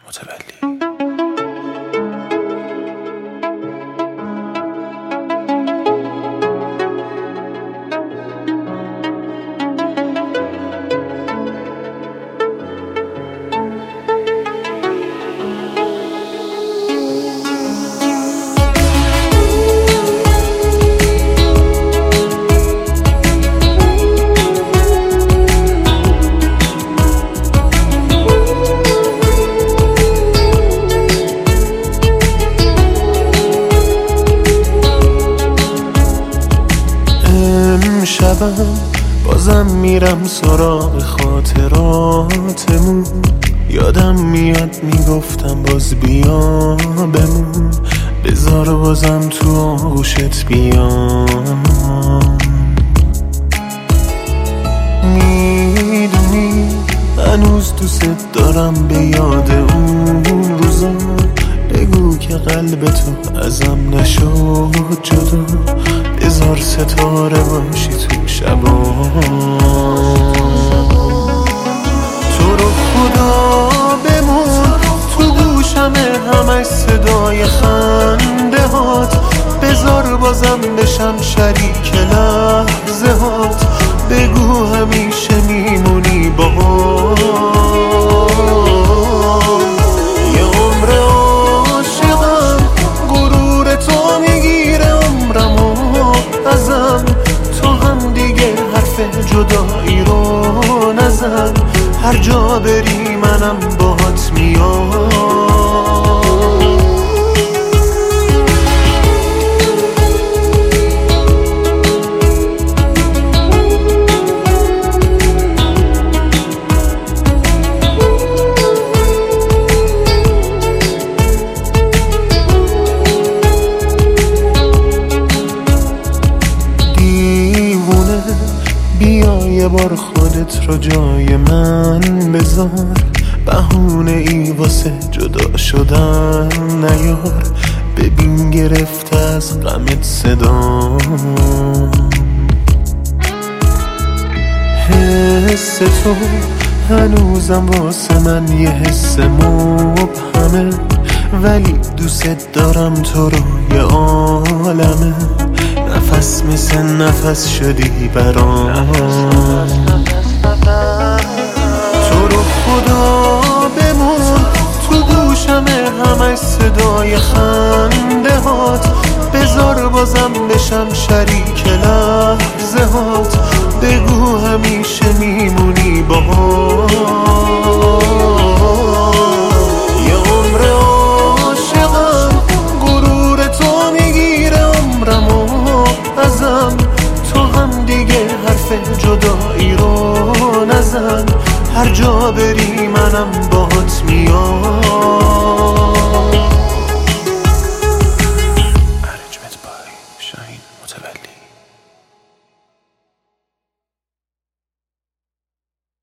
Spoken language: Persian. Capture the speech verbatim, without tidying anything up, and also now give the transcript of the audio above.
متولی. شبم بازم میرم سراغ خاطراتمون، یادم میاد میگفتم باز بیا بمون، بذار بازم تو آغوشت بیام. میدونی هنوز دوست دارم به یاد اون روزا، بگو که قلب تو ازم نشد جدا، بذار ستاره باشی تو شبا. تو رو خدا بمون تو گوشم همش صدای خنده هات، بذار بازم بشم شریک لحظه هات، بگو همیشه میمونی با یه عمر عاشقم، غرور تو میگیره عمرمو ازم، تو هم دیگه حرف جدایی رو نزن، هر جا بری منم باهات میام. بیا یه بار خودت رو جای من بذار، بهونه ای واسه جدا شدن نیار، ببین گرفته از غمت صدا. حس تو هنوزم واسه من یه حس مبهمه، ولی دوست دارم تو رو یه عالمه، نفس مثل نفس شدی برام. تو رو خدا بمون تو گوشم همش صدای خنده هات، بذار بازم بشم شریک لحظه هات، بگو همیشه میمونی با یه عمر عاشقم، غرور تو میگیره عمرمو ازم، تو هم دیگه حرف جدایی رو نزن، هر جا بری منم باهات میام.